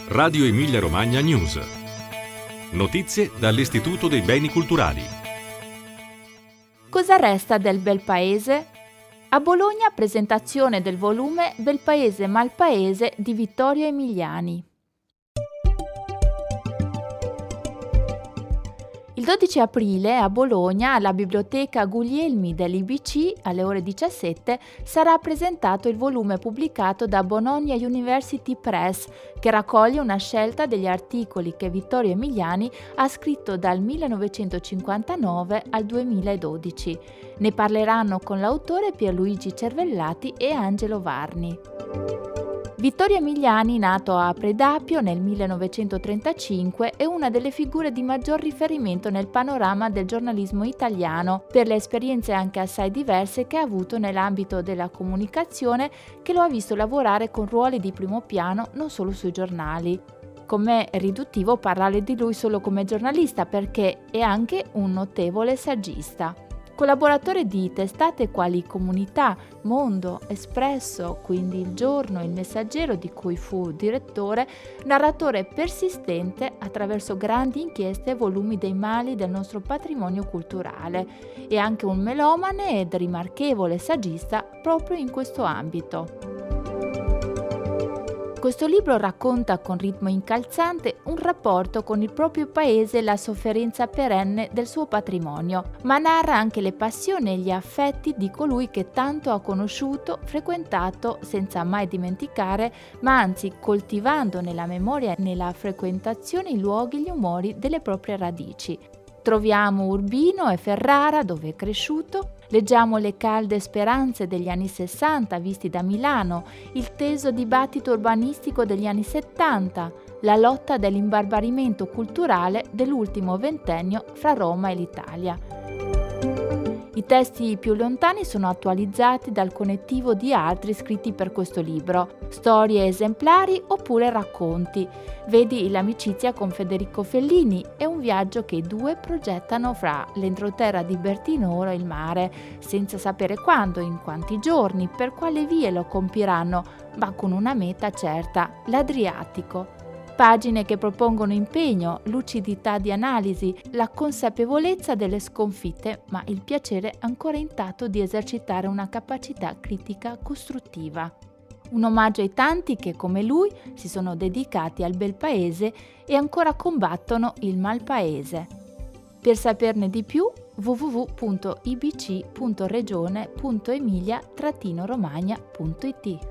Radio Emilia Romagna News. Notizie dall'Istituto dei Beni Culturali. Cosa resta del Belpaese? A Bologna presentazione del volume Belpaese Malpaese di Vittorio Emiliani. Il 12 aprile a Bologna, alla Biblioteca Guglielmi dell'IBC, alle ore 17, sarà presentato il volume pubblicato da Bologna University Press, che raccoglie una scelta degli articoli che Vittorio Emiliani ha scritto dal 1959 al 2012. Ne parleranno con l'autore Pierluigi Cervellati e Angelo Varni. Vittorio Emiliani, nato a Predapio nel 1935, è una delle figure di maggior riferimento nel panorama del giornalismo italiano per le esperienze anche assai diverse che ha avuto nell'ambito della comunicazione, che lo ha visto lavorare con ruoli di primo piano non solo sui giornali. Com'è riduttivo parlare di lui solo come giornalista, perché è anche un notevole saggista. Collaboratore di testate quali Comunità, Mondo, Espresso, quindi Il Giorno, Il Messaggero, di cui fu direttore, narratore persistente attraverso grandi inchieste e volumi dei mali del nostro patrimonio culturale, e anche un melomane ed rimarchevole saggista proprio in questo ambito. Questo libro racconta con ritmo incalzante un rapporto con il proprio paese e la sofferenza perenne del suo patrimonio, ma narra anche le passioni e gli affetti di colui che tanto ha conosciuto, frequentato senza mai dimenticare, ma anzi coltivando nella memoria e nella frequentazione i luoghi e gli umori delle proprie radici. Troviamo Urbino e Ferrara, dove è cresciuto, leggiamo le calde speranze degli anni 60 visti da Milano, il teso dibattito urbanistico degli anni 70, la lotta dell'imbarbarimento culturale dell'ultimo ventennio fra Roma e l'Italia. I testi più lontani sono attualizzati dal connettivo di altri scritti per questo libro, storie esemplari oppure racconti. Vedi l'amicizia con Federico Fellini e un viaggio che i due progettano fra l'entroterra di Bertinoro e il mare, senza sapere quando, in quanti giorni, per quale vie lo compiranno, ma con una meta certa, l'Adriatico. Pagine che propongono impegno, lucidità di analisi, la consapevolezza delle sconfitte, ma il piacere ancora intatto di esercitare una capacità critica costruttiva. Un omaggio ai tanti che, come lui, si sono dedicati al bel paese e ancora combattono il malpaese. Per saperne di più, www.ibc.regione.emilia-romagna.it